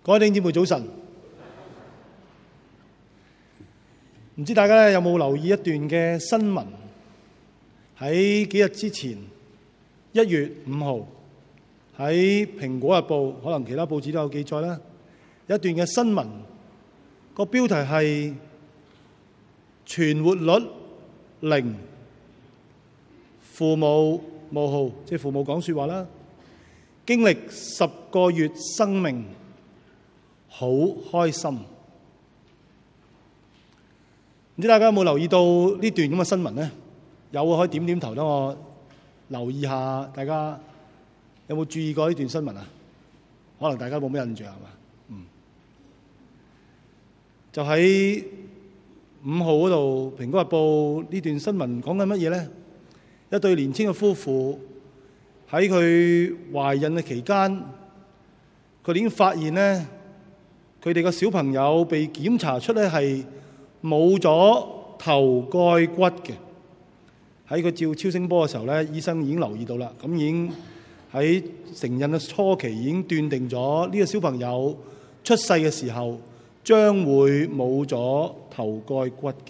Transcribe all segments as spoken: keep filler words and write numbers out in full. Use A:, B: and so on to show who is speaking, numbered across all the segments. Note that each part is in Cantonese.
A: 各位弟兄姊妹早晨，唔知大家有冇留意一段嘅新聞？喺幾日之前，一月五號喺《蘋果日報》，可能其他報紙都有記載啦。有一段嘅新聞，個標題係存活率零，父母冒號，即係父母講說話啦。經歷十個月生命，好開心。唔知大家有冇留意到呢段咁嘅新聞呢？有嘅可以點點頭，等我留意下。大家有冇注意過呢段新聞啊？可能大家冇咩印象係嘛？嗯，就喺五號嗰度，《蘋果日報》呢段新聞講緊乜嘢呢？一對年輕嘅夫婦喺佢懷孕嘅期間，佢已經發現呢，佢哋個小朋友被檢查出咧係冇咗頭蓋骨嘅。喺佢照超聲波嘅時候咧，醫生已經留意到啦。咁已經喺承孕嘅初期已經斷定咗呢個小朋友出世嘅時候將會冇咗頭蓋骨嘅。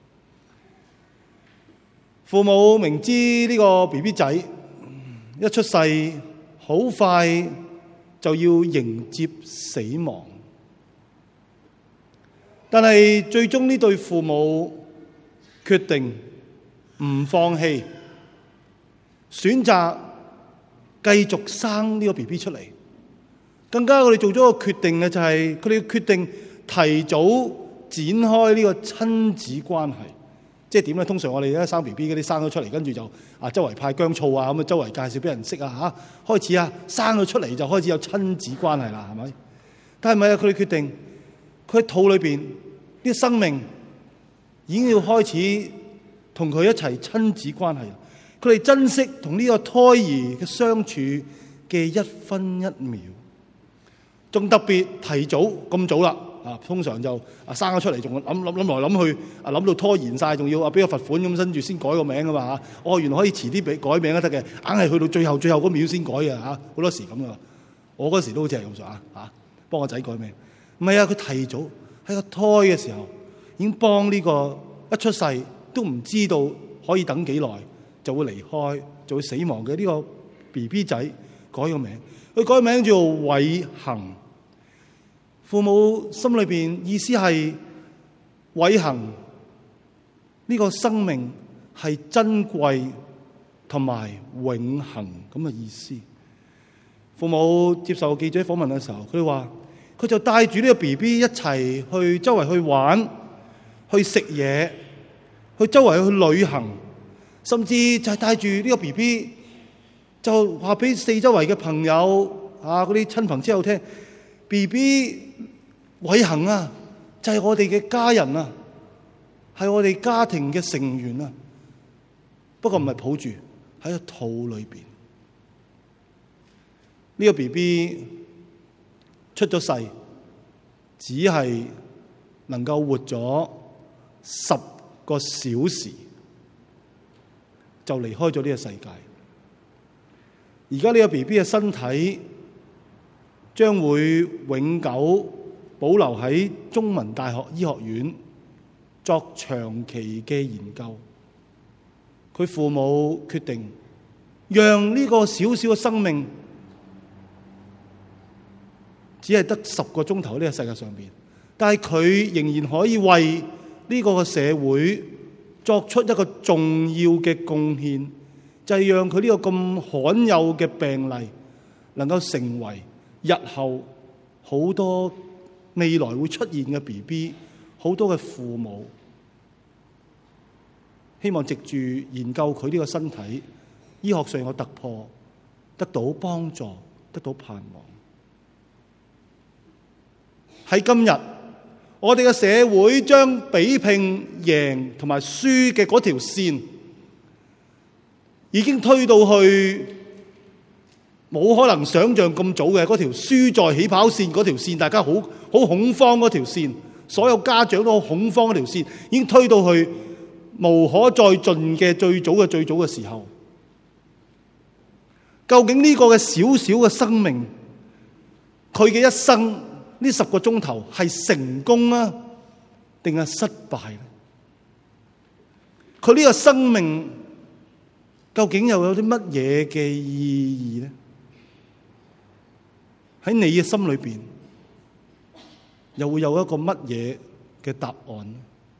A: 父母明知呢個 B B 仔一出世好快就要迎接死亡，但係最終呢對父母決定唔放棄，選擇繼續生呢個 B B 出嚟。更加佢哋做咗個決定嘅就係佢哋決定提早展開呢個親子關係。即係點咧？通常我哋咧生 B B 嗰啲生咗出嚟，跟住就啊周圍派薑醋啊，咁啊周圍介紹俾人識啊嚇，開始啊生咗出嚟就開始有親子關係啦，係咪？但係咪啊？佢哋決定佢喺肚裏邊呢個生命已經要開始同佢一齊親子關係。佢哋珍惜同呢個胎兒嘅相處嘅一分一秒，仲特別提早咁早啦。啊，通常就啊生咗出嚟，仲諗諗諗來諗去，啊諗到拖延晒，仲要啊俾個罰款咁，跟住先改個名噶嘛嚇。哦，原來可以遲啲俾改名都得嘅，硬係去到最後最後嗰秒先改嘅嚇。好多時咁噶，我嗰時都好似係咁上下嚇，幫個仔改名。唔係啊，佢提早喺個胎嘅時候已經幫呢個一出世都唔知道可以等幾耐就會離開就會死亡嘅呢個 B B 仔改個名，佢改名叫偉恒。父母心裏邊意思係偉恒呢個生命係珍貴同埋永恆咁嘅意思。父母接受記者訪問嘅時候，佢哋話佢就帶住呢個 B B 一齊去周圍去玩、去食嘢、去周圍去旅行，甚至就係帶住呢個 B B 就話俾四周圍嘅朋友啊嗰啲親朋戚友聽。B B 偉恒啊，就係我哋嘅家人啊，係我哋家庭嘅成員啊。不過唔係抱住喺個肚裏邊，呢個 B B 出咗世，只係能夠活咗十個小時就離開咗呢個世界。而家呢個 B B 嘅身體將會永久保留喺中文大學醫學院作長期嘅研究。佢父母決定讓呢個小小嘅生命只係得十個鐘頭喺呢個世界上邊，但係佢仍然可以為呢個社會作出一個重要嘅貢獻，就係讓佢呢個咁罕有嘅病例能夠成為日後好多未來會出現嘅 B B， 好多嘅父母希望藉住研究佢呢個身體，醫學上有突破，得到幫助，得到盼望。喺今日，我哋嘅社會將比拼贏同埋輸嘅嗰條線已經推到去冇可能想象咁早嘅嗰條輸在起跑線嗰條線，大家好好恐慌嗰條線，所有家長都好恐慌嗰條線，已經推到去無可再進嘅最早嘅最早嘅時候。究竟呢個嘅小小嘅生命，佢嘅一生呢呢十個鐘頭係成功啊，定係失敗咧？佢呢個生命究竟又有啲乜嘢嘅意義咧？喺你嘅心裏邊，又會有一個乜嘢嘅答案呢？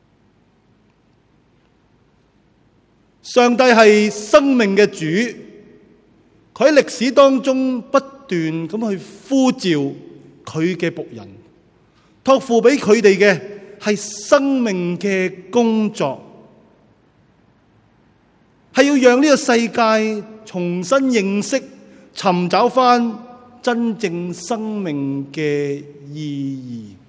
A: 上帝係生命嘅主，佢喺歷史當中不斷咁去呼召佢嘅僕人，託付俾佢哋嘅係生命嘅工作，係要讓呢個世界重新認識、尋找翻真正生命嘅意義。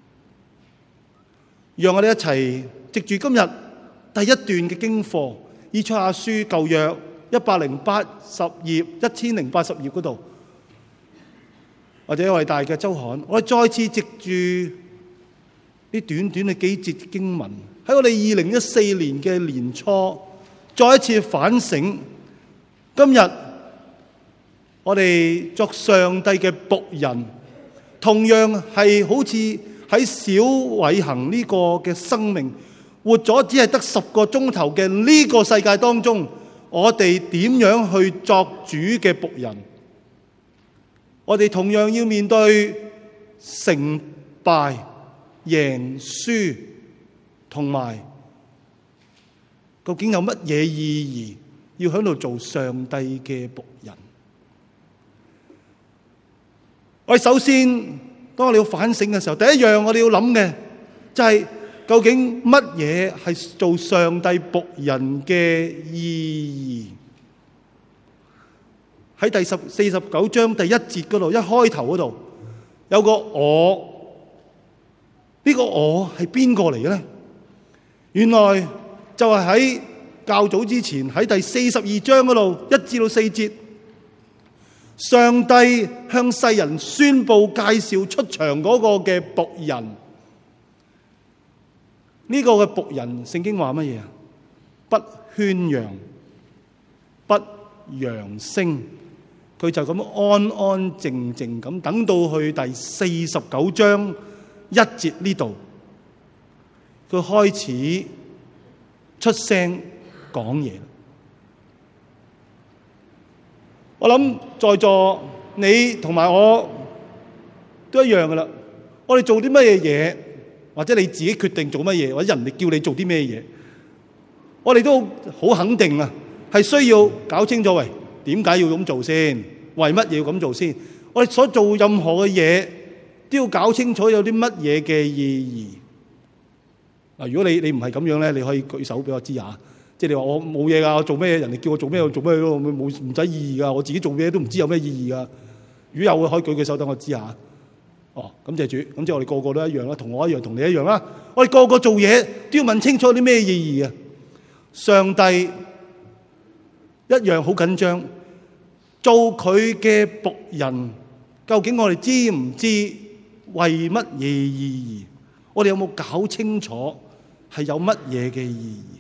A: 讓我哋一齊藉住今日第一段嘅經課，以賽亞書舊約一百零八十頁一千零八十頁嗰度，或者偉大嘅周刊，我哋再次藉住呢短短嘅幾節經文，喺我哋二零一四年嘅年初，再一次反省今日我哋作上帝嘅僕人，同樣係好似喺小偉恒呢個嘅生命活咗只係得十個鐘頭嘅呢個世界當中，我哋點樣去作主嘅僕人？我哋同樣要面對成敗、贏輸，同埋究竟有乜嘢意義要喺度做上帝嘅僕人？我哋首先，當我哋要反省嘅時候，第一樣我哋要諗嘅就係究竟乜嘢係做上帝僕人嘅意義？喺第十四十九章第一節嗰度，一開頭嗰度有個我，呢個我係邊個嚟嘅咧？原來就係喺較早之前喺第四十二章嗰度一至到四節，上帝向世人宣布介紹出場嗰個嘅僕人。呢個嘅僕人，聖經話乜嘢啊？不喧嚷，不揚聲，佢就咁安安靜靜咁等到去第四十九章一節呢度，佢開始出聲講嘢。我諗在座你同埋我都一樣噶啦，我哋做啲乜嘢嘢，或者你自己決定做乜嘢，或者人哋叫你做啲咩嘢，我哋都好肯定啊，係需要搞清楚，喂，點解要咁做先？為乜嘢要咁做先？我哋所做任何嘅嘢都要搞清楚有啲乜嘢嘅意義。嗱，如果你你唔係咁樣咧，你可以舉手俾我知下。即係你話我冇嘢噶，我做咩？人哋叫我做咩，我做咩咯，冇唔使意義噶。我自己做咩都唔知有咩意義噶。如果有嘅，可以舉舉手等我知下。哦，感謝主。咁即係我哋個個都一樣啦，同我一樣，同你一樣啦。我哋個個做嘢都要問清楚啲咩意義啊！上帝一樣好緊張，做佢嘅僕人，究竟我哋知唔知為乜嘢意義？我哋有冇搞清楚係有乜嘢嘅意義？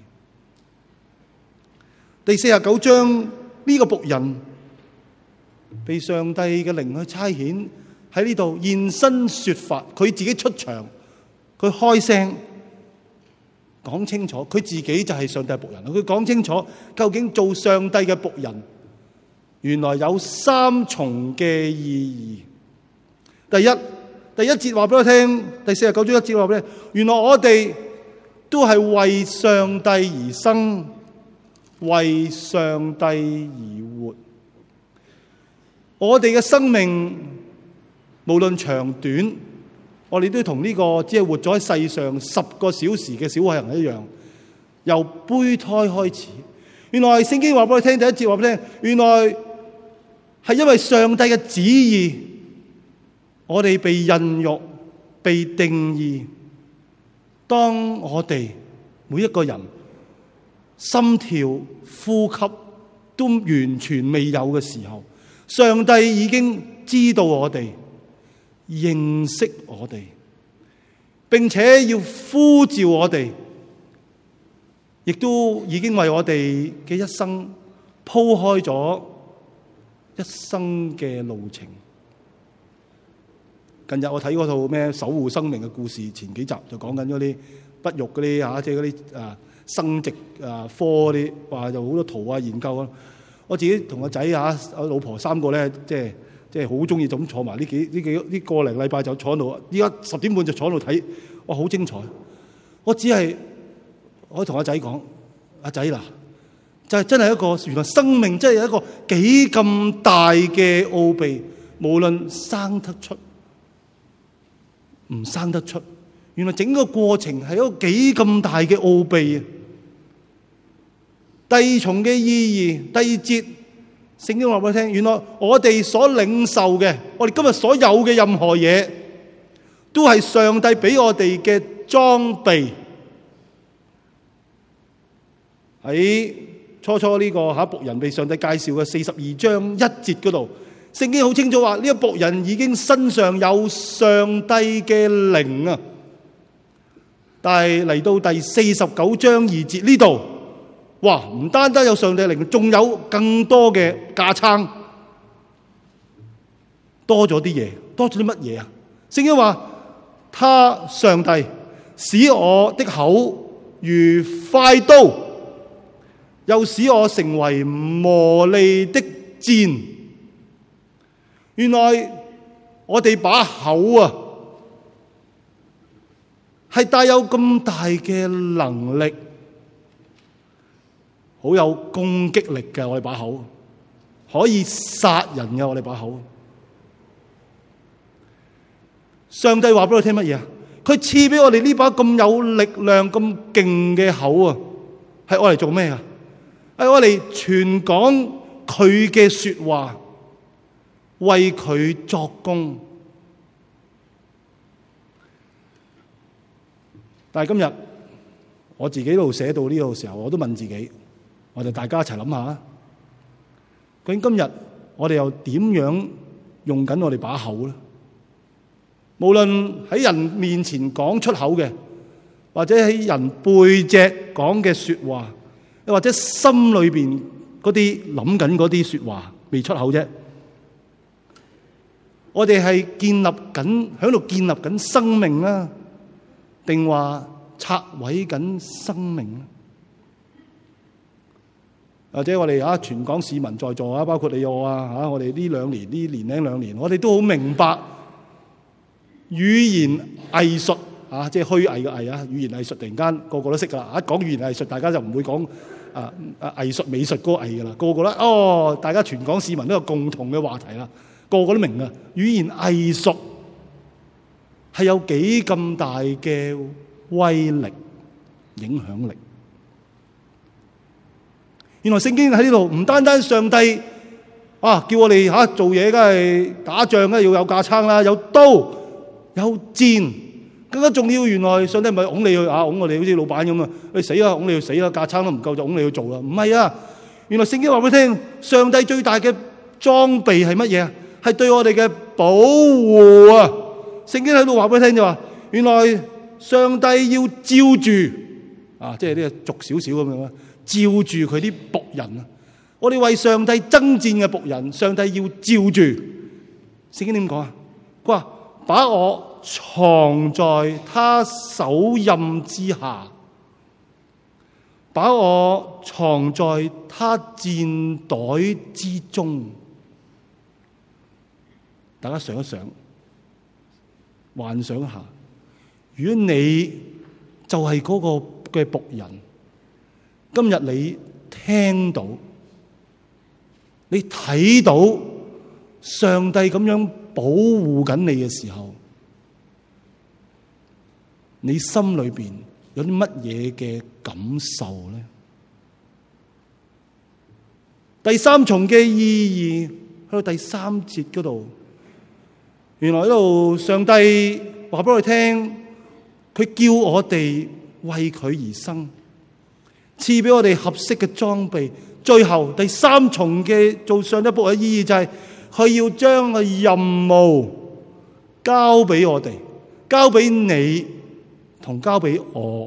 A: 第四十九章呢個僕人被上帝嘅靈去差遣喺呢度現身說法，佢自己出場，佢開聲講清楚，佢自己就係上帝僕人。佢講清楚究竟做上帝嘅僕人，原來有三重嘅意義。第一，第一節話俾我聽，第四十九章一節話俾你，原來我哋都係為上帝而生，為上帝而活。我哋嘅生命無論長短，我哋都同呢個只係活咗喺世上十個小時嘅小偉人一樣，由胚胎開始。原來聖經話俾我聽，第一節話俾你聽，原來係因為上帝嘅旨意，我哋被孕育、被定義。當我哋每一個人心跳、呼吸都完全未有嘅時候，上帝已經知道我哋，認識我哋，並且要呼召我哋，亦都已經為我哋嘅一生鋪開咗一生嘅路程。 近日我睇嗰套咩守護生命嘅故事，前幾集就講緊嗰啲不育嗰啲嚇，即係嗰啲啊生殖啊科嗰啲，話有好多圖啊研究啊。我自己同個仔嚇、我老婆三個咧，即係即係好中意就咁坐埋呢幾呢幾呢個零禮拜就坐喺度。依家十點半就坐喺度睇，哇好精彩！我只係我同阿仔講：阿仔嗱，就係真係一個原來生命真係一個幾咁大嘅奧秘，無論生得出唔生得出，原來整個過程係一個幾咁大嘅奧秘啊！第二重嘅意義，第二節聖經話俾我聽，原來我哋所領受嘅，我哋今日所有嘅任何嘢，都係上帝俾我哋嘅裝備。喺初初呢個吓僕人被上帝介紹嘅四十二章一節嗰度，聖經好清楚話呢個僕人已經身上有上帝嘅靈啊！但係嚟到第四十九章二節呢度，哇！唔單單有上帝靈，仲有更多嘅架撐，多咗啲嘢，多咗啲乜嘢啊？聖經話，他上帝使我的口如快刀，又使我成為磨利的箭。原來我哋把口啊，係帶有咁大嘅能力，好有攻擊力嘅。我哋把口可以殺人嘅。我哋把口，上帝話俾我聽乜嘢啊？佢賜俾我哋呢把咁有力量、咁勁嘅口啊，係我嚟做咩啊？係我嚟傳講佢嘅說話，為佢作工。但係今日我自己喺度寫到呢度時候，我都問自己，我哋大家一齊諗下，究竟今日我哋又點樣用緊我哋把口咧？無論喺人面前講出口嘅，或者喺人背脊講嘅說話，又或者心裏邊嗰啲諗緊嗰啲說話未出口啫，我哋係建立緊喺度建立緊生命啦，定話拆毀緊生命咧？或者我哋啊全港市民在座啊，包括你我啊吓，我哋呢兩年呢年零兩年，我哋都好明白語言藝術啊，即係虛偽嘅藝啊，語言藝術突然間個個都識噶啦。一講語言藝術，大家就唔會講啊啊藝術美術嗰個藝噶啦，個個咧哦，大家全港市民都有共同嘅話題啦，個個都明啊。語言藝術係有幾咁大嘅威力、影響力。原來聖經喺呢度唔單單上帝啊，叫我哋吓做嘢，梗係打仗，梗係要有架撐啦，有刀有箭，更加重要。原來上帝唔係拱你去啊，拱我哋好似老闆咁啊，你死啦，拱你去死啦，架撐都唔夠就拱你去做啦。唔係啊，原來聖經話俾你聽，上帝最大嘅裝備係乜嘢啊？係對我哋嘅保護啊！聖經喺度話俾你聽就話，原來上帝要照住啊，即係呢個俗少少咁樣啊。照住佢啲僕人啊！我哋為上帝爭戰嘅僕人，上帝要照住。聖經點講啊？佢話把我藏在他手蔭之下，把我藏在他箭袋之中。大家想一想，幻想下，如果你就係嗰個嘅僕人，今日你聽到、你睇到上帝咁樣保護緊你嘅時候，你心裏邊有啲乜嘢嘅感受咧？第三重嘅意義去到第三節嗰度，原來呢度上帝話俾我哋聽，佢叫我哋為佢而生。賜俾我哋合適嘅裝備，最後第三重嘅做上帝僕人嘅意義就係佢要將個任務交俾我哋，交俾你同交俾我。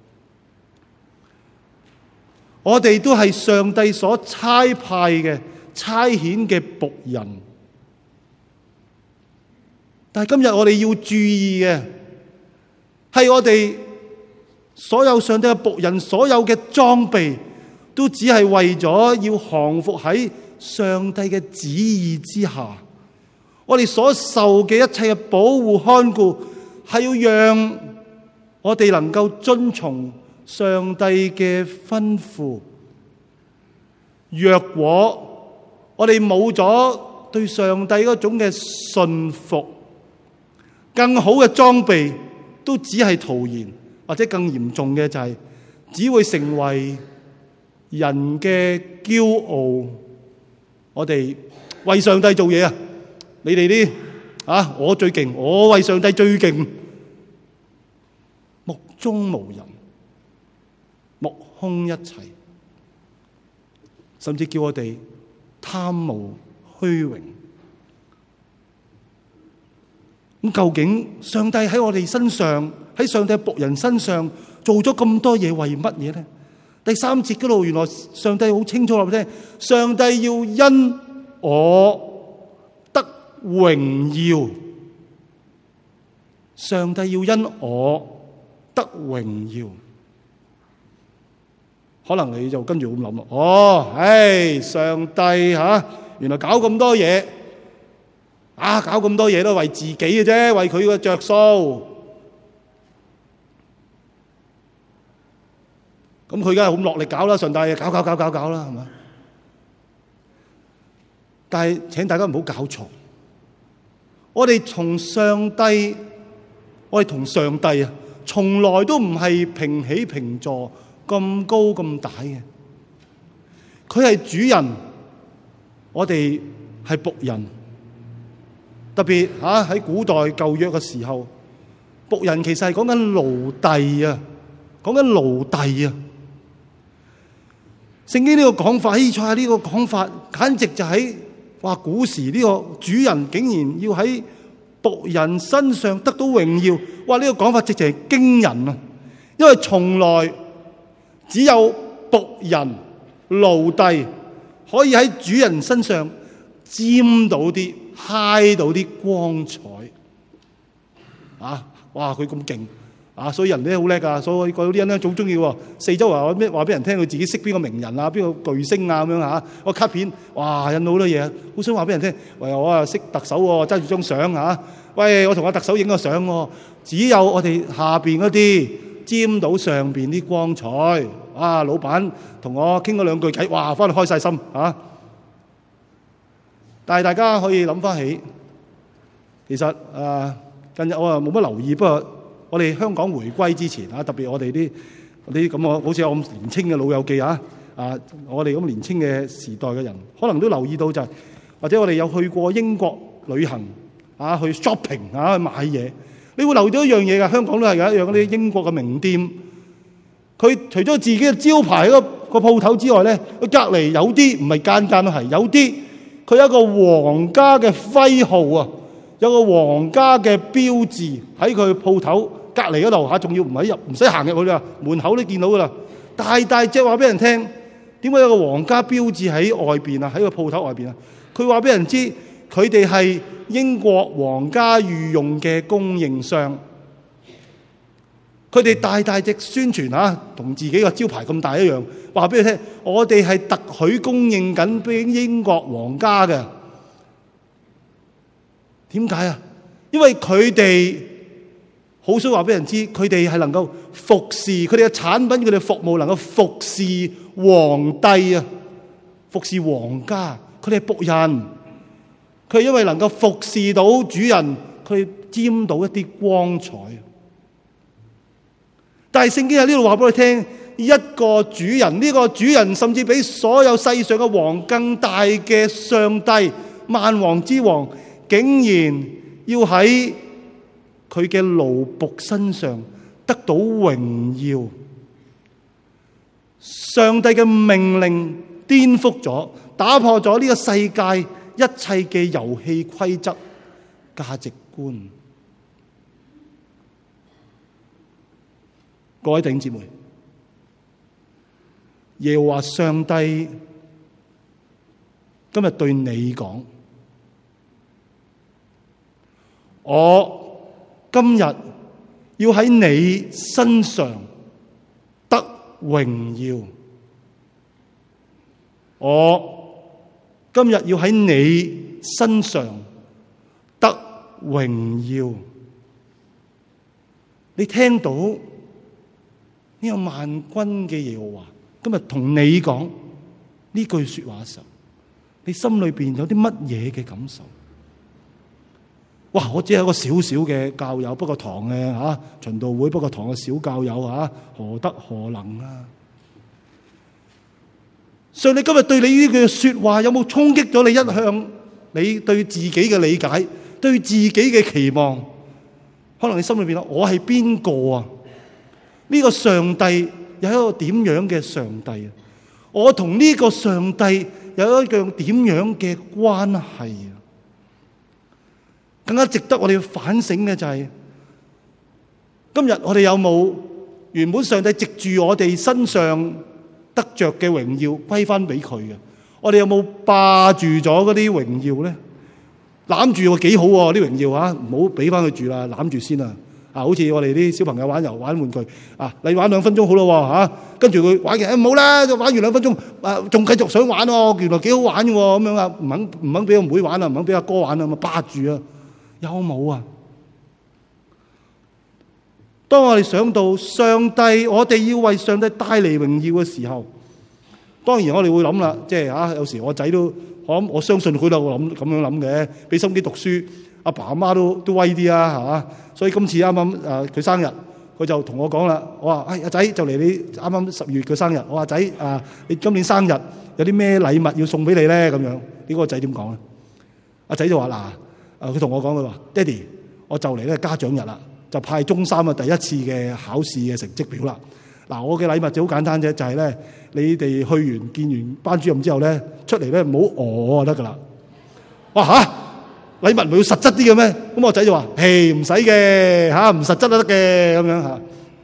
A: 我哋都係上帝所差派嘅差遣嘅僕人， 但係今日我哋要注意嘅係，我哋所有上帝嘅僕人，所有嘅裝備都只係為咗要降服喺上帝嘅旨意之下。我哋所受嘅一切嘅保護看顧，係要讓我哋能夠遵從上帝嘅吩咐。若果我哋冇咗對上帝嗰種嘅信服，更好嘅裝備都只係徒然，或者更嚴重嘅就係只會成為人嘅驕傲。我哋為上帝做嘢啊！你哋啲啊，我最勁，我為上帝最勁，目中無人，目空一切，甚至叫我哋貪慕虛榮。咁究竟上帝喺我哋身上，喺上帝僕人身上做咗咁多嘢，為乜嘢呢？第三節嗰度，原來上帝好清楚話俾你聽，上帝要因我得榮耀，上帝要因我得榮耀。可能你就跟住咁諗咯，哦，唉，上帝吓，原來搞咁多嘢，啊，搞咁多嘢都係為自己嘅啫，為佢嘅着數。咁佢梗係好落力搞啦，上帝搞搞搞搞搞啦，係嘛？但係請大家唔好搞錯，我哋從上帝，我哋同上帝啊，從來都唔係平起平坐咁高咁大嘅。佢係主人，我哋係僕人。特別吓喺古代舊約嘅時候，僕人其實係講緊奴隸啊，講緊奴隸啊。聖經呢個講法，以賽亞呢個講法，簡直就喺話古時呢個主人竟然要喺僕人身上得到榮耀。哇！呢個講法直情係驚人啊！因為從來只有僕人奴隸可以喺主人身上沾到啲、揩到啲光彩啊！哇！佢咁勁啊！所以人咧好叻噶，所以嗰啲人咧總中意喎。四周話咩話俾人聽，佢自己識邊個名人啊，邊個巨星啊咁樣嚇。個卡片哇印到好多嘢，好想話俾人聽。喂，我啊識特首喎，揸住張相嚇。喂，我同阿特首影個相喎。只有我哋下邊嗰啲沾到上邊啲光彩。啊，老闆同我傾咗兩句偈，哇，翻去開晒心嚇。但係大家可以諗翻起，其實誒近日我啊冇乜留意，不過。我哋香港回歸之前啊，特別我哋啲啲咁我好似我咁年青嘅老友記啊，啊，我哋咁年青嘅時代嘅人，可能都留意到就係，或者我哋有去過英國旅行啊，去 shopping 啊，去買嘢，你會留意到一樣嘢㗎，香港都係㗎，一樣嗰啲英國嘅名店，佢除咗自己嘅招牌嗰個鋪頭之外咧，佢隔離有啲唔係間間都係，有啲佢有一個皇家嘅徽號啊。有個皇家嘅標誌喺佢鋪頭隔離嗰度嚇，仲要唔喺入，唔使行入去啦，門口都見到噶啦。大大隻話俾人聽，點解有個皇家標誌喺外邊啊？喺個鋪頭外邊啊？佢話俾人知，佢哋係英國皇家御用嘅供應商。佢哋大大隻宣傳嚇，同自己個招牌咁大一樣，話俾你聽，我哋係特許供應緊俾英國皇家嘅。點解啊？因為佢哋好想話俾人知，佢哋係能夠服侍佢哋嘅產品，佢哋服務能夠服侍皇帝啊，服侍皇家。佢哋係僕人，佢係因為能夠服侍到主人，佢沾到一啲光彩。但係聖經喺呢度話俾你聽，一個主人，呢個主人甚至比所有世上嘅王更大嘅上帝，萬王之王，竟然要喺佢嘅奴僕身上得到榮耀。上帝嘅命令顛覆咗、打破咗呢個世界一切嘅遊戲規則、價值觀。各位弟兄姊妹，耶和華上帝今日對你講， 我今日要喺你身上得榮耀，我今日要喺你身上得榮耀。你聽到呢個萬軍嘅耶和華今日同你講呢句說話嘅時候，你心裏邊有啲乜嘢嘅感受？哇！我只係一個小小嘅教友，不過堂嘅吓循道會，不過堂嘅小教友吓，何德何能啊？上帝今日對你呢句說話有冇衝擊咗你一向你對自己嘅理解，對自己嘅期望？可能你心裏邊諗，我係邊個啊？呢個上帝有一個點樣嘅上帝啊？我同呢個上帝有一樣點樣嘅關係啊？更加值得我哋要反省嘅就係，今日我哋有冇原本上帝藉住我哋身上得着嘅榮耀歸翻俾佢嘅？我哋有冇霸住咗嗰啲榮耀咧？攬住喎，幾好喎啲榮耀啊！唔好俾翻佢住啦，攬住先啊！啊，好似我哋啲小朋友玩遊玩玩具啊，你玩兩分鐘好咯嚇，跟住佢玩嘅，唔好啦，玩完兩分鐘啊，仲繼續想玩喎，原來幾好玩嘅喎，咁樣啊，唔肯唔肯俾個妹玩啊，唔肯俾阿哥玩啊，咪霸住啊！有冇啊？當我哋想到上帝，我哋要為上帝帶嚟榮耀嘅時候，當然我哋會諗啦，即係啊，有時我仔都。我諗我相信佢都諗咁樣諗嘅，俾心機讀書，阿爸阿媽都都威啲啊，係嘛？所以今次啱啱誒佢生日，佢就同我講啦，我話：哎，阿仔就嚟你啱啱十月嘅生日，我話仔啊，你今年生日有啲咩禮物要送俾你咧？咁樣呢個仔點講咧？阿仔就話嗱，誒佢同我講佢話，爹哋，我就嚟咧家長日啦，就派中三嘅第一次嘅考試嘅成績表啦。嗱，我嘅禮物就好簡單啫，就係咧，你哋去完見完班主任之後咧，出嚟咧唔好餓就得噶啦。哇嚇，禮物唔係要實質啲嘅咩？咁我仔就話：嘿，唔使嘅嚇，唔實質都得嘅咁樣嚇。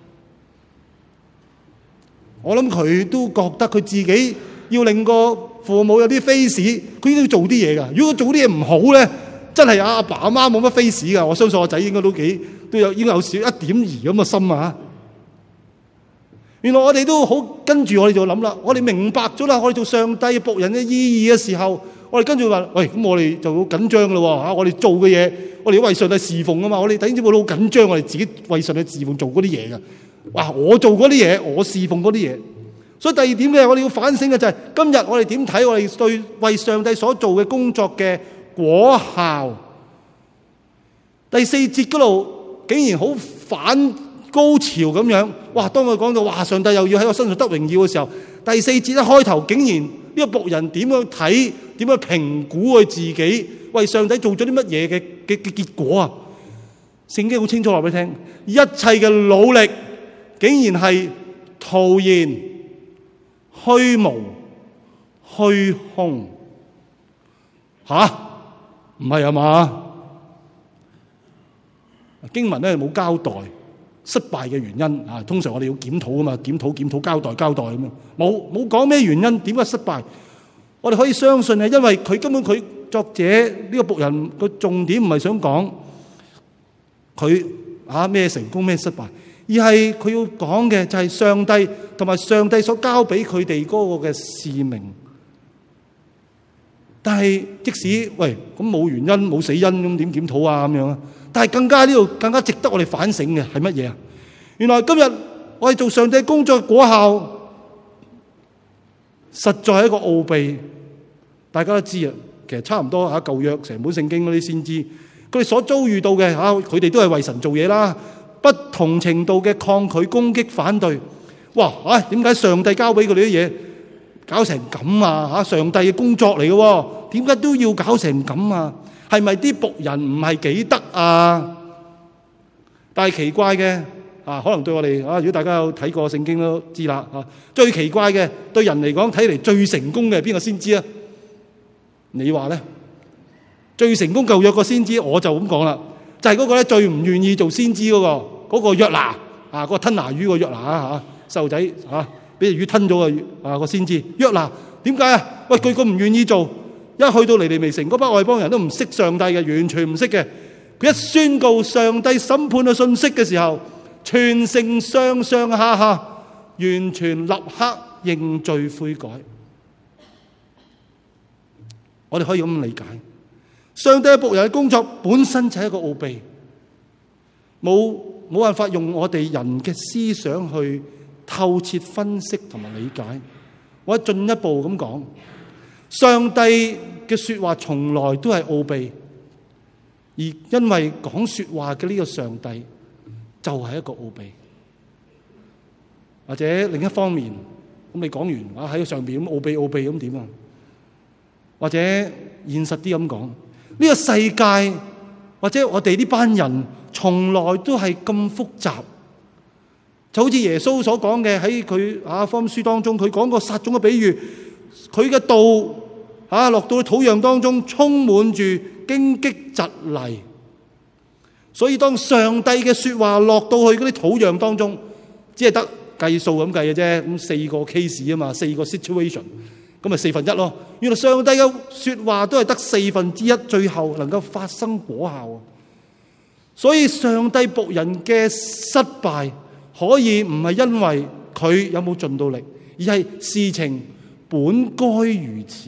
A: 我諗佢都覺得佢自己要令個父母有啲 face，佢應該要做啲嘢噶。如果做啲嘢唔好咧，真係阿爸阿媽冇乜 face 噶。我相信我仔應該都幾都有應該有少一點兒咁嘅心啊。原來我哋都好跟住我哋就諗啦，我哋明白咗啦，我哋做上帝僕人嘅意義嘅時候，我哋跟住話：喂，咁我哋就好緊張咯嚇！我哋做嘅嘢，我哋要為上帝侍奉啊嘛！我哋頂住會好緊張，我哋自己為上帝侍奉做嗰啲嘢嘅。哇！我做嗰啲嘢，我侍奉嗰啲嘢。所以第二點嘅，我哋要反省嘅就係、是、今日我哋點睇我哋對為上帝所做嘅工作嘅果效。第四節嗰度竟然好反高潮咁樣，哇！當佢講到哇，上帝又要喺我身上得榮耀嘅時候，第四節一開頭竟然呢個僕人點樣睇、點樣評估佢自己為上帝做咗啲乜嘢嘅嘅嘅結果啊？聖經好清楚話俾你聽，一切嘅努力竟然係徒然、虛無、虛空。吓？唔係啊嘛？經文咧冇交代失敗嘅原因啊，通常我哋要檢討啊嘛，檢討檢討交代交代咁樣，冇冇講咩原因，點解失敗？我哋可以相信係因為佢根本佢作者呢個僕人個重點唔係想講佢啊咩成功咩失敗，而係佢要講嘅就係上帝同埋上帝所交俾佢哋嗰個嘅使命。但係即使喂咁冇原因冇死因咁點檢討啊咁樣啊？但係更加呢度更加值得我哋反省嘅係乜嘢啊？原來今日我哋做上帝工作嘅果效，實在係一個奧秘。大家都知啊，其實差唔多吓舊約成本聖經嗰啲先知，佢哋所遭遇到嘅吓，佢哋都係為神做嘢啦，不同程度嘅抗拒、攻擊、反對。哇！唉，點解上帝交俾佢哋啲嘢搞成咁啊？吓，上帝嘅工作嚟嘅，點解都要搞成咁啊？係咪啲僕人唔係幾得啊？但係奇怪嘅啊，可能對我哋啊，如果大家有睇過聖經都知啦啊。最奇怪嘅對人嚟講睇嚟最成功嘅係邊個先知啊？你話咧？最成功舊約個先知，我就咁講啦，就係、是、嗰個咧最唔願意做先知嗰、那個嗰、那個約拿啊，嗰、那個吞拿魚個約拿啊嚇，細路仔嚇俾條魚吞咗個啊個先知約拿，點解啊？喂，佢咁唔願意做。一去到尼尼微城，嗰班外邦人都唔識上帝嘅，完全唔識嘅。 佢一宣告上帝審判嘅信息嘅時候，全城上上下下完全立刻認罪悔改。我哋可以咁理解，上帝嘅僕人嘅工作本身就係一個奧秘，冇冇辦法用我哋人嘅思想去透徹分析同埋理解。我進一步咁講，上帝嘅說話從來都係奧秘，而因為講說話嘅呢個上帝就係一個奧秘。或者另一方面，咁你講完啊喺上邊咁奧秘奧秘咁點啊？或者現實啲咁講，呢個世界或者我哋呢班人從來都係咁複雜，就好似耶穌所講嘅，喺佢啊福音書當中，佢講過撒種嘅比喻，佢嘅道啊落到土壤當中，充滿住荊棘蒺藜，所以當上帝嘅說話落到去嗰啲土壤當中，只係得計數咁計嘅啫，咁四個 case 啊嘛，四個 situation， 咁咪四分一咯。原來上帝嘅說話都係得四分之一，最後能夠發生果效。所以上帝僕人嘅失敗可以唔係因為佢有冇盡到力，而係事情本該如此。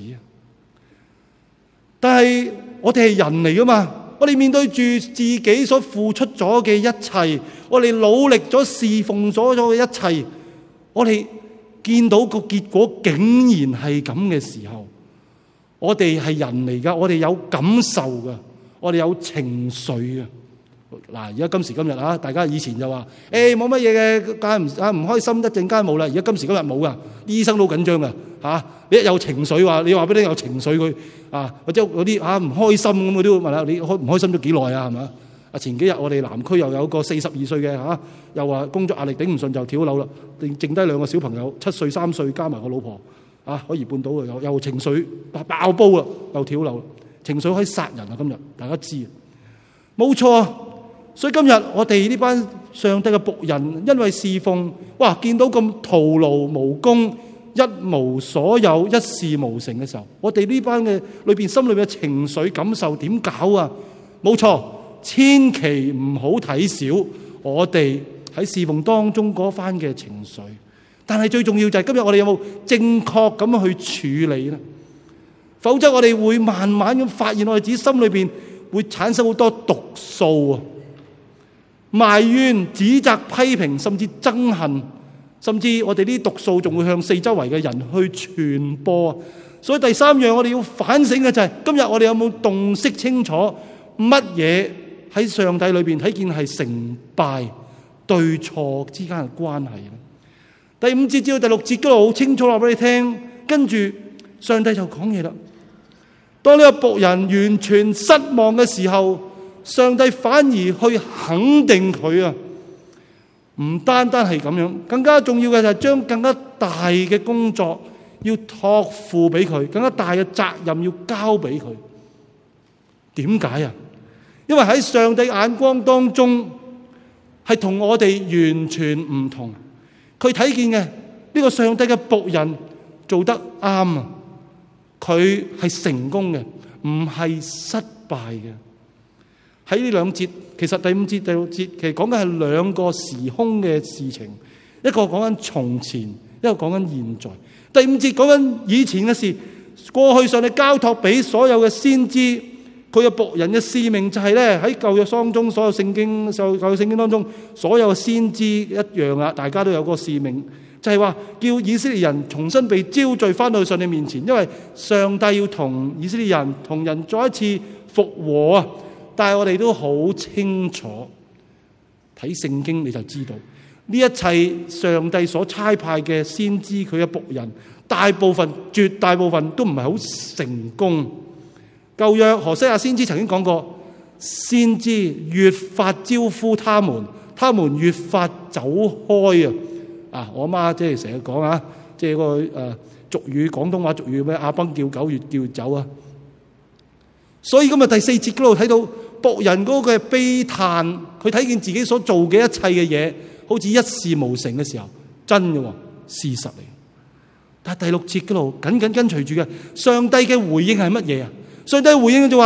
A: 但係我哋係人嚟噶嘛，我哋面對住自己所付出咗嘅一切，我哋努力咗侍奉咗咗嘅一切，我哋見到個結果竟然係咁嘅時候，我哋係人嚟噶，我哋有感受噶，我哋有情緒噶。嗱，而家今時今日啊，大家以前就話誒冇乜嘢嘅，梗係唔啊唔開心一陣間冇啦。而家今時今日冇噶，醫生都好緊張噶嚇。你一有情緒話，你話俾你有情緒佢啊，或者嗰啲啊唔開心咁，佢都會問下你開唔開心咗幾耐啊？係嘛？啊前幾日我哋南區又有個四十二歲嘅嚇，又話工作壓力頂唔順就跳樓啦，剩剩低兩個小朋友，七歲三歲加埋個老婆啊，可以半島又又情緒爆煲啦，又跳樓，情緒可以殺人啊！今日大家知冇錯。所以今日我哋呢班上帝嘅僕人，因為侍奉，哇，見到咁徒勞無功、一無所有、一事無成嘅時候，我哋呢班嘅裏邊心裏邊嘅情緒感受點搞啊？冇錯，千祈唔好睇小我哋喺侍奉當中嗰番嘅情緒。但係最重要就係今日我哋有冇正確咁去處理呢？否則我哋會慢慢咁發現我哋自己心裏邊會產生好多毒素啊！埋怨、指責、批評，甚至憎恨，甚至我哋呢啲毒素仲會向四周圍嘅人去傳播。所以第三樣我哋要反省嘅就係，今日我哋有冇洞悉清楚乜嘢喺上帝裏邊睇見係成敗對錯之間嘅關係咧？第五節至到第六節嗰度好清楚話俾你聽，跟住上帝就講嘢啦。當呢個僕人完全失望嘅時候，上帝反而去肯定佢啊！唔單單係咁樣，更加重要嘅就係將更加大嘅工作要託付俾佢，更加大嘅責任要交俾佢。點解啊？因為喺上帝眼光當中係同我哋完全唔同。佢睇見嘅呢個上帝嘅僕人做得啱啊！佢係成功嘅，唔係失敗嘅。喺呢兩節，其實第五節、第六節其實講緊係兩個時空嘅事情，一個講緊從前，一個講緊現在。第五節講緊以前嘅事，過去上帝交託俾所有嘅先知，佢嘅僕人嘅使命就係咧喺舊約當中，所有聖經、所有舊約聖經當中，所有嘅先知一樣啊，大家都有個使命，就係話叫以色列人重新被招聚翻到上帝面前，因為上帝要同以色列人同人再一次復和啊！但係我哋都好清楚，睇聖經你就知道，呢一切上帝所差派嘅先知，佢嘅僕人，大部分、絕大部分都唔係好成功。舊約何西阿先知曾經講過，先知越發招呼他們，他們越發走開啊！啊，我媽即係成日講啊，即係個誒俗語，廣東話俗語咩？阿崩叫狗，越叫越走啊！所以今日第四節嗰度睇到僕人嗰個悲嘆，佢睇見自己所做嘅一切嘅嘢，好似一事無成嘅時候，真嘅事實嚟。但係第六節嗰度緊緊跟隨住嘅上帝嘅回應係乜嘢啊？上帝嘅回應就話：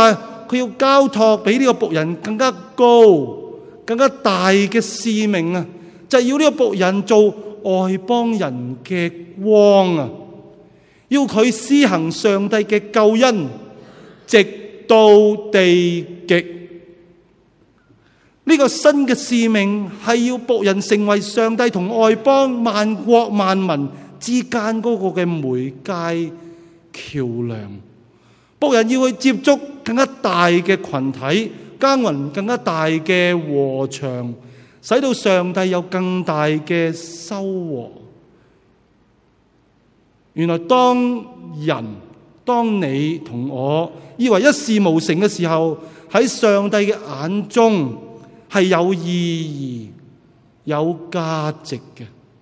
A: 佢要交託俾呢個僕人更加高、更加大嘅使命啊，就係要呢個僕人做外邦人嘅光啊，要佢施行上帝嘅救恩，直到地極。呢個新嘅使命係要僕人成為上帝同外邦萬國萬民之間嗰個嘅媒介橋梁。僕人要去接觸更加大嘅群體，耕耘更加大嘅禾場，使到上帝有更大嘅收穫。原來當人，當你同我以為一事無成嘅時候，喺上帝嘅眼中係有意義、有價值嘅。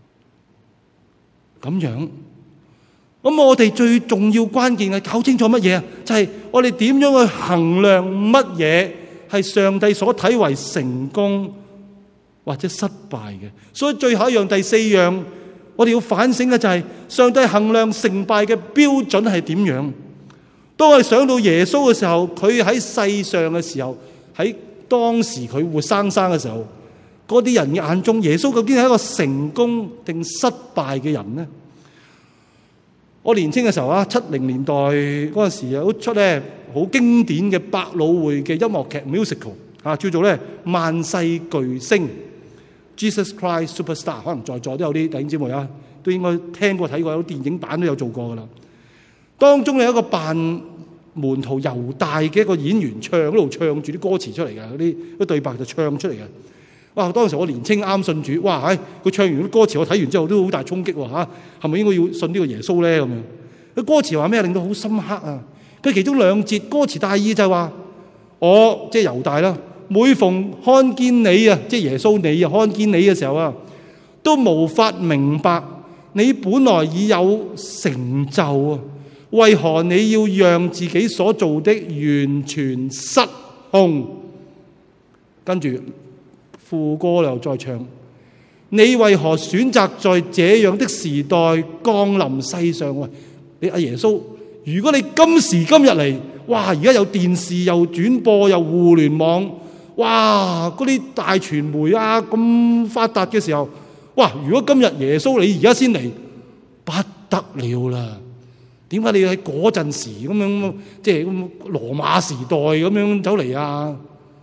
A: 咁樣，咁我哋最重要關鍵係搞清楚乜嘢啊？就係我哋點樣去衡量乜嘢係上帝所睇為成功或者失敗嘅。所以最後一樣，第四樣，我哋要反省嘅就係上帝衡量成敗嘅標準係點樣。當我哋想到耶穌嘅時候，佢喺世上嘅時候，喺當時佢活生生嘅時候，嗰啲人嘅眼中，耶穌究竟係一個成功定失敗嘅人呢？我年輕嘅時候啊，七零年代嗰陣時有出咧好經典嘅百老匯嘅音樂劇 musical 啊，叫做咧萬世巨星 Jesus Christ Superstar， 可能在座都有啲弟兄姊妹啊，都應該聽過睇過，有電影版都有做過噶啦。當中有一個扮門徒猶大嘅一個演員唱，喺度唱住啲歌詞出嚟嘅，嗰啲嗰對白就唱出嚟嘅。哇！當時我年青啱信主，哇！唉，佢唱完啲歌詞，我睇完之後都好大衝擊喎嚇，係咪應該要信呢個耶穌咧？咁樣，佢歌詞話咩？令到好深刻啊！佢其中兩節歌詞大意就係話：我即係猶大啦，每逢看見你啊，即係耶穌你啊，看見你嘅時候啊，都無法明白你本來已有成就啊，為何你要讓自己所做的完全失控？跟住副歌又再唱：你為何選擇在這樣的時代降臨世上？喂，你阿耶穌，如果你今時今日嚟，哇！而家有電視又轉播又互聯網，哇！嗰啲大傳媒啊咁發達嘅時候，哇！如果今日耶穌你而家先嚟，不得了啦！點解你要喺嗰陣時咁樣，即係咁羅馬時代咁樣走嚟啊？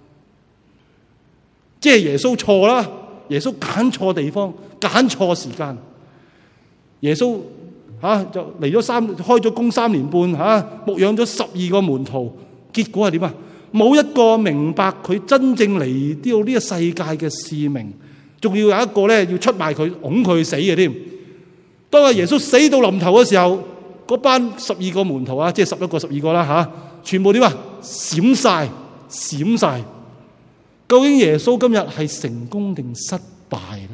A: 即係耶穌錯啦，耶穌揀錯地方，揀錯時間。耶穌吓、啊、就嚟咗三開咗工三年半吓、啊，牧養咗十二個門徒，結果係點啊？冇一個明白佢真正嚟到呢個世界嘅使命，仲要有一個咧要出賣佢，拱佢去死嘅添。當阿耶穌死到臨頭嘅時候，嗰班十二個門徒啊，即係十一個十二個啦吓、啊，全部點啊？閃晒，閃晒。究竟耶穌今日係成功定失敗咧？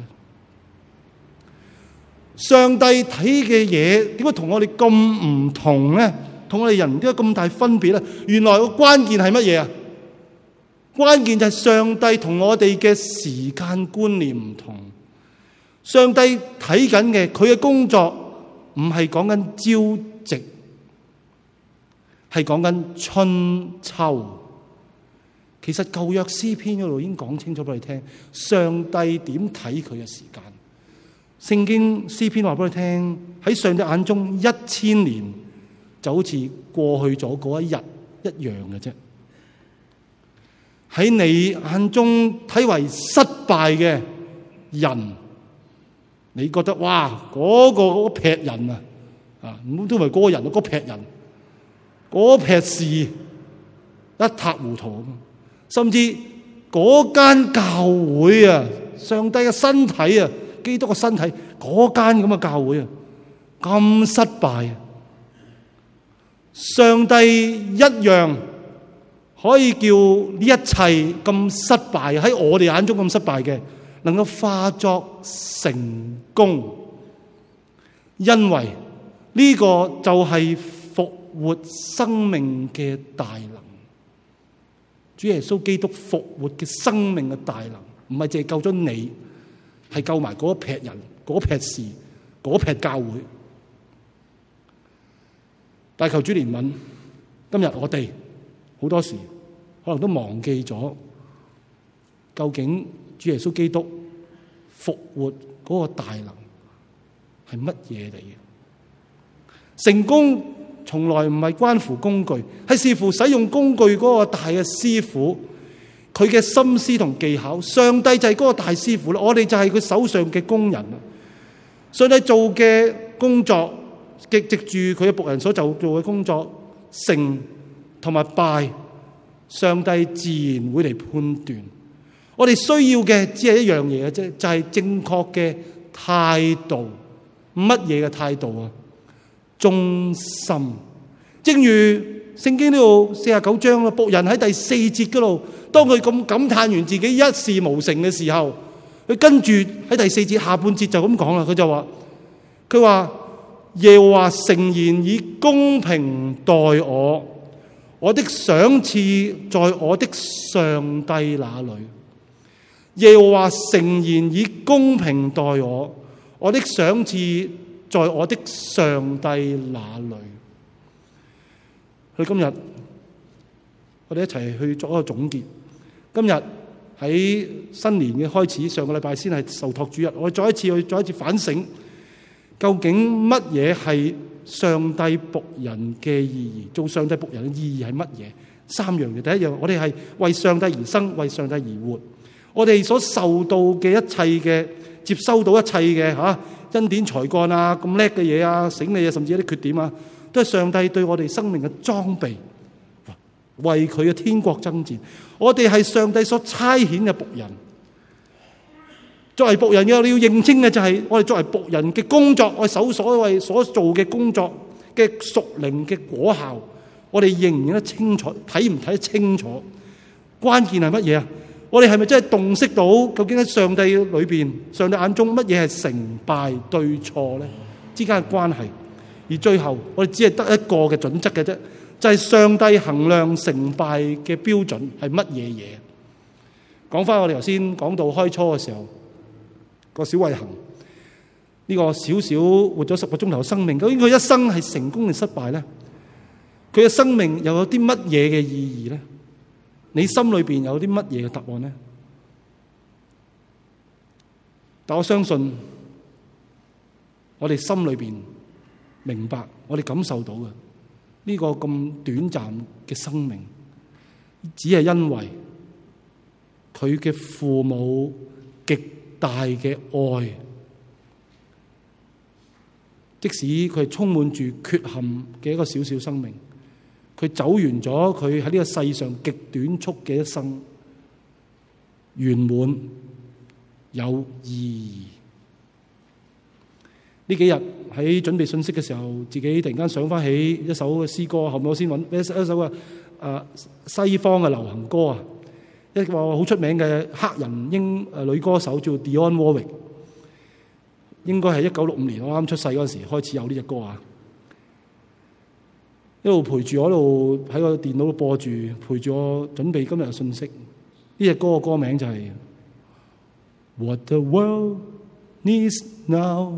A: 上帝睇嘅嘢點解同我哋咁唔同咧？同我哋人點解咁大分別咧？原來個關鍵係乜嘢啊？關鍵就係上帝同我哋嘅時間觀念唔同。上帝睇緊嘅佢嘅工作唔係講緊朝夕，係講緊春秋。其實舊約詩篇嗰度已經講清楚俾你聽，上帝點睇佢嘅時間。聖經詩篇話俾你聽，喺上帝眼中一千年就好似過去咗嗰一日一樣嘅啫。喺你眼中睇為失敗嘅人，你覺得哇嗰、嗰個嗰撇人啊，啊唔都唔係嗰個人，嗰撇人，嗰撇事一塌糊塗。甚至嗰間教會啊，上帝嘅身體啊，基督嘅身體，嗰間咁嘅教會啊，咁失敗啊！上帝一樣可以叫呢一切咁失敗，喺我哋眼中咁失敗嘅，能夠化作成功，因為呢個就係復活生命嘅大能。主耶穌基督復活嘅生命嘅大能，唔係淨係救咗你，係救埋嗰一撇人、嗰一撇事、嗰一撇教會。但求主憐憫，今日我哋好多時可能都忘記咗究竟主耶穌基督復活嗰個大能係乜嘢嚟嘅。成功從來唔係關乎工具，係視乎使用工具嗰個大嘅師傅，佢嘅心思同技巧。上帝就係嗰個大師傅啦，我哋就係佢手上嘅工人啦。上帝做嘅工作，藉藉住佢嘅僕人所做做嘅工作，成同埋敗，上帝自然會嚟判斷。我哋需要嘅只係一樣嘢嘅啫，就係正確嘅態度。乜嘢嘅態度啊？忠心。正如聖經呢度四十九章啦，僕人喺第四節嗰度，當佢咁感嘆完自己一事無成嘅時候，佢跟住喺第四節下半節就咁講啦。佢就話：佢話耶和華誠然以公平待我，我的賞賜在我的上帝那裏。耶和華誠然以公平待我，我的賞賜在我的上帝那裏。佢今日我哋一齊去作一個總結。今日喺新年嘅開始，上個禮拜先係受託主日，我哋再一次去再一次反省，究竟乜嘢係上帝僕人嘅意義？做上帝僕人嘅意義係乜嘢？三樣嘢。第一樣，我哋係為上帝而生，為上帝而活。我哋所受到嘅一切嘅接收到一切嘅吓恩典才幹啊，咁叻嘅嘢啊，醒嘅嘢，甚至一啲缺點啊，都係上帝對我哋生命嘅裝備，為佢嘅天國爭戰。我哋係上帝所差遣嘅僕人。作為僕人嘅，你要認清嘅就係我哋作為僕人嘅工作，我哋手所謂所做嘅工作嘅屬靈嘅果效，我哋認唔認得清楚，睇唔睇得清楚？關鍵係乜嘢啊？我哋係咪真係洞悉到究竟喺上帝裏邊，上帝眼中乜嘢係成敗對錯咧之間嘅關係？而最後我哋只係得一個嘅準則嘅啫，就係上帝衡量成敗嘅標準係乜嘢嘢？講翻我哋頭先講到開初嘅時候，個小慧衡呢個少少活咗十個鐘頭嘅生命，究竟佢一生係成功定失敗咧？佢嘅生命又有啲乜嘢嘅意義咧？你心裏邊有啲乜嘢嘅答案呢？但我相信我哋心裏邊明白，我哋感受到嘅呢個咁短暫嘅生命，只係因為佢嘅父母極大嘅愛，即使佢係充滿住缺陷嘅一個小小生命，佢走完咗佢喺呢個世上極短促嘅一生，圓滿有意義。呢幾日喺準備信息嘅時候，自己突然間想翻起一首嘅詩歌，後面我先揾一首嘅誒西方嘅流行歌啊，一個好出名嘅黑人英誒女歌手叫 Dionne Warwick， 應該係一九六五年我啱出世嗰陣時開始有呢隻歌啊。一路陪住我，一路喺個電腦度播住，陪住我準備今日嘅信息。呢隻歌嘅歌名就係、是、What the world needs now。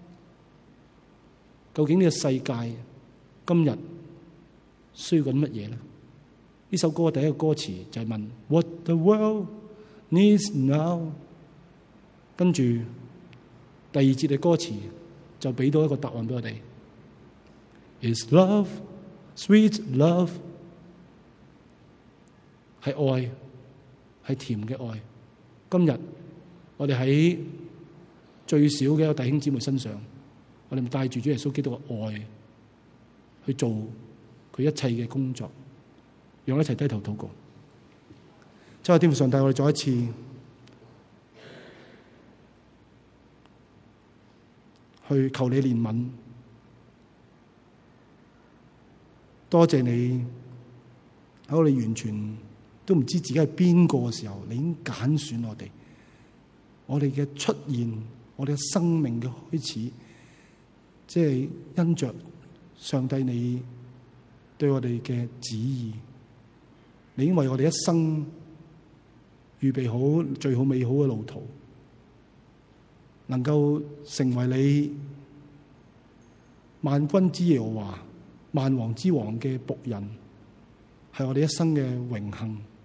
A: 究竟呢個世界今日需要緊乜嘢咧？呢首歌第一個歌詞就係問 What the world needs now。跟住第二節嘅歌詞就俾到一個答案俾我哋 Is love。Sweet love 係愛，係甜嘅愛。今日我哋喺最少嘅一個弟兄姊妹身上，我哋帶住主耶穌基督嘅愛去做佢一切嘅工作，讓我一齊低頭禱告。親愛的天父上帝，我哋再一次去求你憐憫。多謝你喺我哋完全都唔知自己係邊個嘅時候，你已經揀選我哋。我哋嘅出現，我哋嘅生命嘅開始，即係因着上帝你對我哋嘅旨意，你已經為我哋一生預備好最好美好嘅路途，能夠成為你萬軍之耶和華萬王之王嘅僕人，係我哋一生嘅榮幸。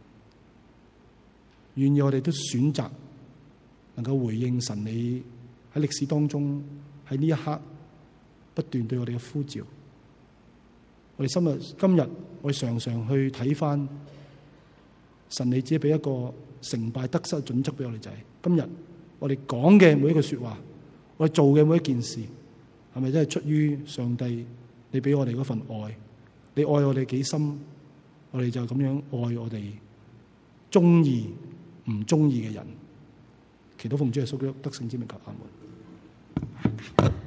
A: 願意我哋都選擇能夠回應神你喺歷史當中喺呢一刻不斷對我哋嘅呼召。我哋今日今日我哋常常去睇翻神你只係俾一個成敗得失嘅準則俾我哋，就係今日我哋講嘅每一句說話，我哋做嘅每一件事，係咪真係出於上帝你俾我哋嗰份愛？你愛我哋幾深，我哋就咁樣愛我哋中意唔中意嘅人。祈禱奉主耶穌基督得勝之名求阿門。